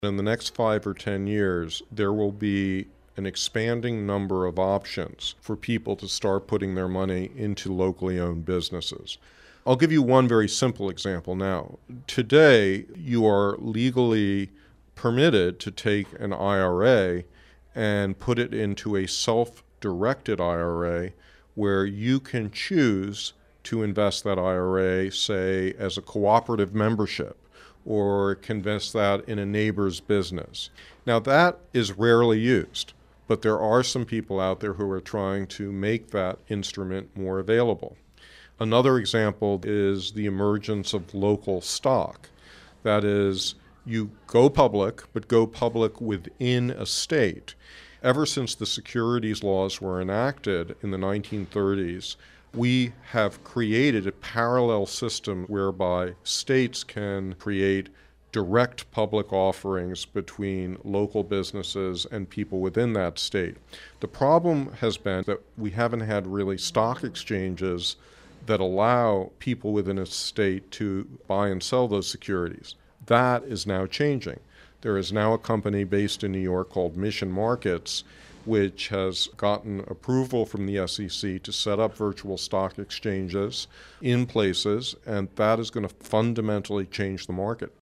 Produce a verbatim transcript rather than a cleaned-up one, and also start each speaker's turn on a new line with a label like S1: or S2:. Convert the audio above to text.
S1: In the next five or ten years, there will be an expanding number of options for people to start putting their money into locally owned businesses. I'll give you one very simple example now. Today, you are legally permitted to take an I R A and put it into a self-directed I R A where you can choose to invest that I R A, say, as a cooperative membership, or can invest that in a neighbor's business. Now, that is rarely used, but there are some people out there who are trying to make that instrument more available. Another example is the emergence of local stock. That is, you go public, but go public within a state. Ever since the securities laws were enacted in the nineteen thirties, we have created a parallel system whereby states can create direct public offerings between local businesses and people within that state. The problem has been that we haven't had really stock exchanges that allow people within a state to buy and sell those securities. That is now changing. There is now a company based in New York called Mission Markets, which has gotten approval from the S E C to set up virtual stock exchanges in places, and that is going to fundamentally change the market.